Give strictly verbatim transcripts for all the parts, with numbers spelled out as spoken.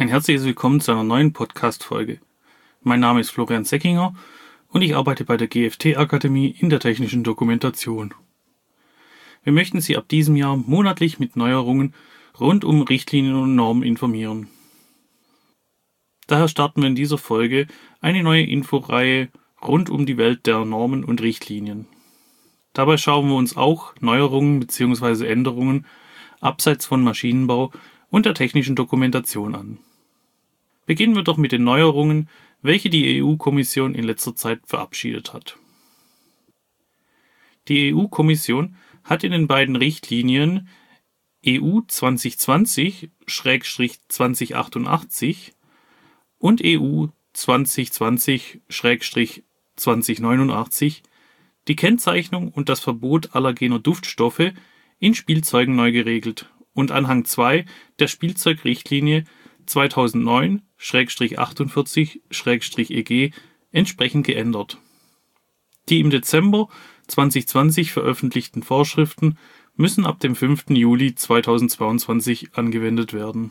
Ein herzliches Willkommen zu einer neuen Podcast-Folge. Mein Name ist Florian Seckinger und ich arbeite bei der G F T-Akademie in der technischen Dokumentation. Wir möchten Sie ab diesem Jahr monatlich mit Neuerungen rund um Richtlinien und Normen informieren. Daher starten wir in dieser Folge eine neue Inforeihe rund um die Welt der Normen und Richtlinien. Dabei schauen wir uns auch Neuerungen bzw. Änderungen abseits von Maschinenbau und der technischen Dokumentation an. Beginnen wir doch mit den Neuerungen, welche die E U-Kommission in letzter Zeit verabschiedet hat. Die E U-Kommission hat in den beiden Richtlinien E U zwanzig zwanzig zwanzig achtundachtzig und E U zwanzig zwanzig zwanzig neunundachtzig die Kennzeichnung und das Verbot allergener Duftstoffe in Spielzeugen neu geregelt und Anhang zwei der Spielzeugrichtlinie zweitausendneun achtundvierzig E G entsprechend geändert. Die im Dezember zwanzig zwanzig veröffentlichten Vorschriften müssen ab dem fünften Juli zweitausendzweiundzwanzig angewendet werden.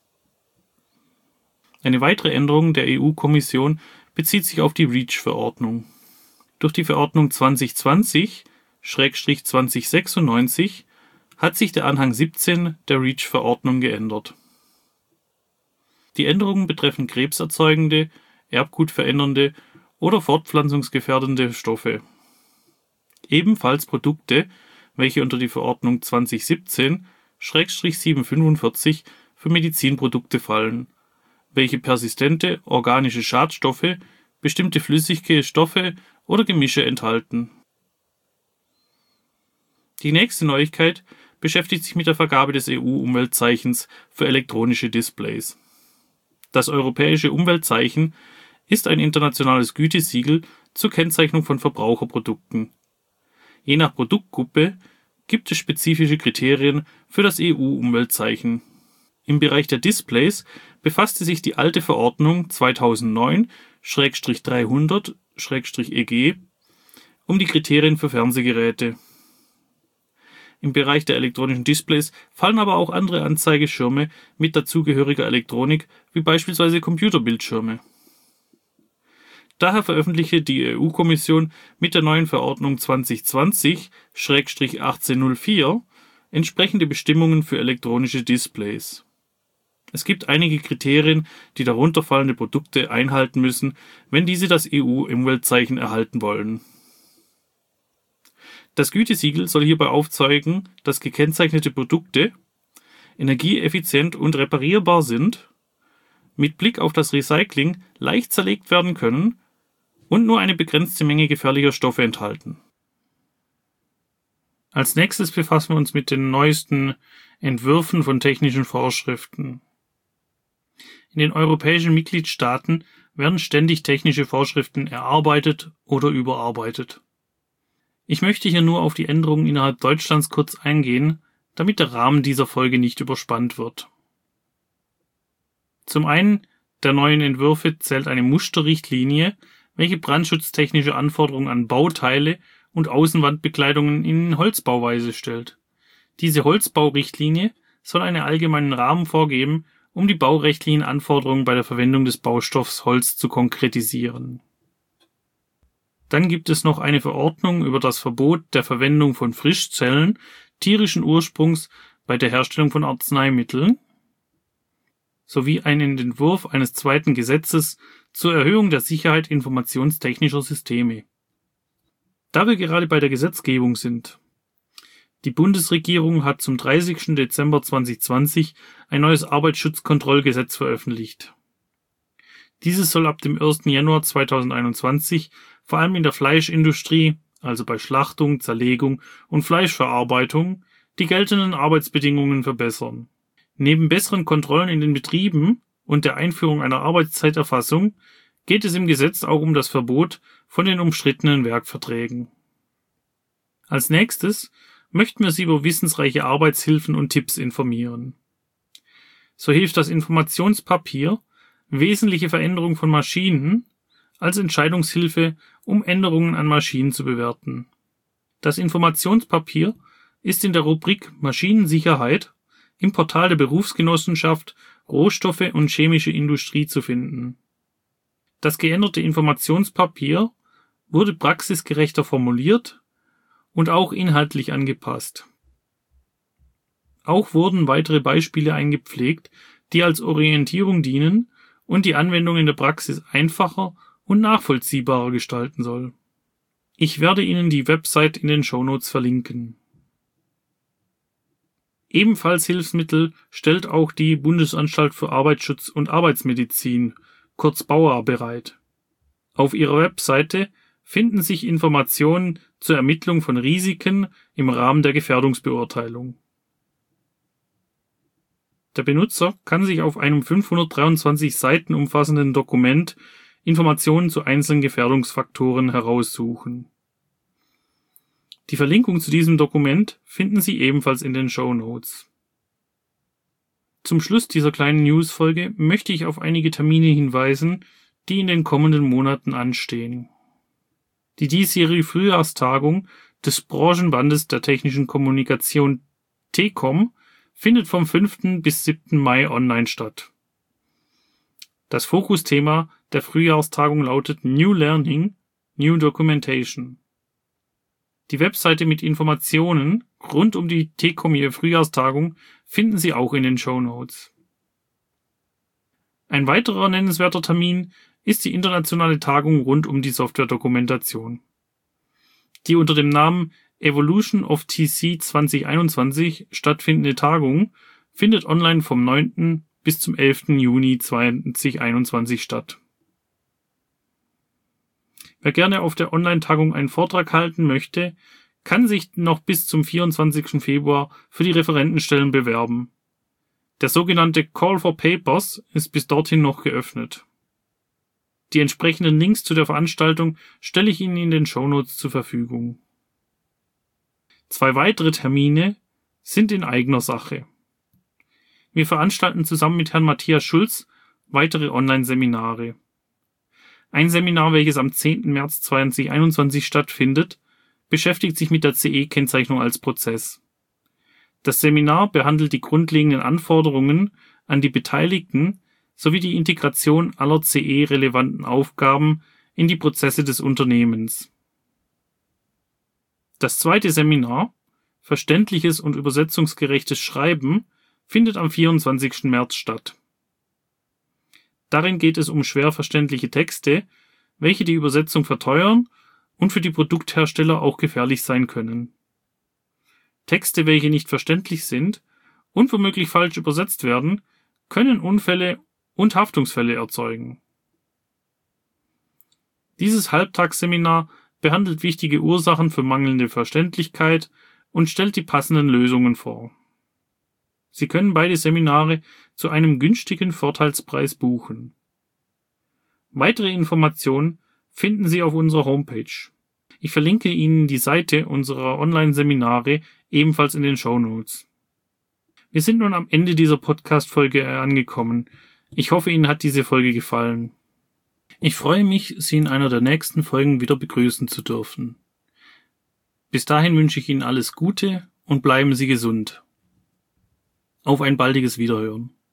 Eine weitere Änderung der E U-Kommission bezieht sich auf die REACH-Verordnung. Durch die Verordnung zwanzig zwanzig zwanzig sechsundneunzig hat sich der Anhang siebzehn der REACH-Verordnung geändert. Die Änderungen betreffen krebserzeugende, erbgutverändernde oder fortpflanzungsgefährdende Stoffe. Ebenfalls Produkte, welche unter die Verordnung zwanzig siebzehn siebenhundertfünfundvierzig für Medizinprodukte fallen, welche persistente organische Schadstoffe, bestimmte flüssige Stoffe oder Gemische enthalten. Die nächste Neuigkeit beschäftigt sich mit der Vergabe des E U-Umweltzeichens für elektronische Displays. Das europäische Umweltzeichen ist ein internationales Gütesiegel zur Kennzeichnung von Verbraucherprodukten. Je nach Produktgruppe gibt es spezifische Kriterien für das E U-Umweltzeichen. Im Bereich der Displays befasste sich die alte Verordnung zweitausendneun dreihundert E G um die Kriterien für Fernsehgeräte. Im Bereich der elektronischen Displays fallen aber auch andere Anzeigeschirme mit dazugehöriger Elektronik, wie beispielsweise Computerbildschirme. Daher veröffentlichte die E U-Kommission mit der neuen Verordnung zwanzig zwanzig achtzehnhundervier entsprechende Bestimmungen für elektronische Displays. Es gibt einige Kriterien, die darunter fallende Produkte einhalten müssen, wenn diese das E U-Umweltzeichen erhalten wollen. Das Gütesiegel soll hierbei aufzeigen, dass gekennzeichnete Produkte energieeffizient und reparierbar sind, mit Blick auf das Recycling leicht zerlegt werden können und nur eine begrenzte Menge gefährlicher Stoffe enthalten. Als nächstes befassen wir uns mit den neuesten Entwürfen von technischen Vorschriften. In den europäischen Mitgliedstaaten werden ständig technische Vorschriften erarbeitet oder überarbeitet. Ich möchte hier nur auf die Änderungen innerhalb Deutschlands kurz eingehen, damit der Rahmen dieser Folge nicht überspannt wird. Zum einen der neuen Entwürfe zählt eine Musterrichtlinie, welche brandschutztechnische Anforderungen an Bauteile und Außenwandbekleidungen in Holzbauweise stellt. Diese Holzbaurichtlinie soll einen allgemeinen Rahmen vorgeben, um die baurechtlichen Anforderungen bei der Verwendung des Baustoffs Holz zu konkretisieren. Dann gibt es noch eine Verordnung über das Verbot der Verwendung von Frischzellen tierischen Ursprungs bei der Herstellung von Arzneimitteln sowie einen Entwurf eines zweiten Gesetzes zur Erhöhung der Sicherheit informationstechnischer Systeme. Da wir gerade bei der Gesetzgebung sind: Die Bundesregierung hat zum dreißigsten Dezember zweitausendzwanzig ein neues Arbeitsschutzkontrollgesetz veröffentlicht. Dieses soll ab dem ersten Januar zweitausendeinundzwanzig vor allem in der Fleischindustrie, also bei Schlachtung, Zerlegung und Fleischverarbeitung, die geltenden Arbeitsbedingungen verbessern. Neben besseren Kontrollen in den Betrieben und der Einführung einer Arbeitszeiterfassung geht es im Gesetz auch um das Verbot von den umstrittenen Werkverträgen. Als nächstes möchten wir Sie über wissensreiche Arbeitshilfen und Tipps informieren. So hilft das Informationspapier Wesentliche Veränderung von Maschinen als Entscheidungshilfe, um Änderungen an Maschinen zu bewerten. Das Informationspapier ist in der Rubrik Maschinensicherheit im Portal der Berufsgenossenschaft Rohstoffe und chemische Industrie zu finden. Das geänderte Informationspapier wurde praxisgerechter formuliert und auch inhaltlich angepasst. Auch wurden weitere Beispiele eingepflegt, die als Orientierung dienen und die Anwendung in der Praxis einfacher und nachvollziehbarer gestalten soll. Ich werde Ihnen die Website in den Shownotes verlinken. Ebenfalls Hilfsmittel stellt auch die Bundesanstalt für Arbeitsschutz und Arbeitsmedizin, kurz BAUA, bereit. Auf ihrer Webseite finden sich Informationen zur Ermittlung von Risiken im Rahmen der Gefährdungsbeurteilung. Der Benutzer kann sich auf einem fünfhundertdreiundzwanzig Seiten umfassenden Dokument Informationen zu einzelnen Gefährdungsfaktoren heraussuchen. Die Verlinkung zu diesem Dokument finden Sie ebenfalls in den Shownotes. Zum Schluss dieser kleinen Newsfolge möchte ich auf einige Termine hinweisen, die in den kommenden Monaten anstehen. Die diesjährige Frühjahrstagung des Branchenbandes der technischen Kommunikation T C O M findet vom fünften bis siebten Mai online statt. Das Fokusthema der Frühjahrstagung lautet New Learning, New Documentation. Die Webseite mit Informationen rund um die T C O M Frühjahrstagung finden Sie auch in den Shownotes. Ein weiterer nennenswerter Termin ist die internationale Tagung rund um die Softwaredokumentation. Die unter dem Namen Evolution of T C zwanzig einundzwanzig stattfindende Tagung findet online vom neunten bis zum elften Juni zwanzig einundzwanzig statt. Wer gerne auf der Online-Tagung einen Vortrag halten möchte, kann sich noch bis zum vierundzwanzigsten Februar für die Referentenstellen bewerben. Der sogenannte Call for Papers ist bis dorthin noch geöffnet. Die entsprechenden Links zu der Veranstaltung stelle ich Ihnen in den Shownotes zur Verfügung. Zwei weitere Termine sind in eigener Sache. Wir veranstalten zusammen mit Herrn Matthias Schulz weitere Online-Seminare. Ein Seminar, welches am zehnten März zweitausendeinundzwanzig stattfindet, beschäftigt sich mit der C E-Kennzeichnung als Prozess. Das Seminar behandelt die grundlegenden Anforderungen an die Beteiligten sowie die Integration aller C E-relevanten Aufgaben in die Prozesse des Unternehmens. Das zweite Seminar, Verständliches und übersetzungsgerechtes Schreiben, findet am vierundzwanzigsten März statt. Darin geht es um schwer verständliche Texte, welche die Übersetzung verteuern und für die Produkthersteller auch gefährlich sein können. Texte, welche nicht verständlich sind und womöglich falsch übersetzt werden, können Unfälle und Haftungsfälle erzeugen. Dieses Halbtagsseminar behandelt wichtige Ursachen für mangelnde Verständlichkeit und stellt die passenden Lösungen vor. Sie können beide Seminare zu einem günstigen Vorteilspreis buchen. Weitere Informationen finden Sie auf unserer Homepage. Ich verlinke Ihnen die Seite unserer Online-Seminare ebenfalls in den Shownotes. Wir sind nun am Ende dieser Podcast-Folge angekommen. Ich hoffe, Ihnen hat diese Folge gefallen. Ich freue mich, Sie in einer der nächsten Folgen wieder begrüßen zu dürfen. Bis dahin wünsche ich Ihnen alles Gute und bleiben Sie gesund. Auf ein baldiges Wiederhören.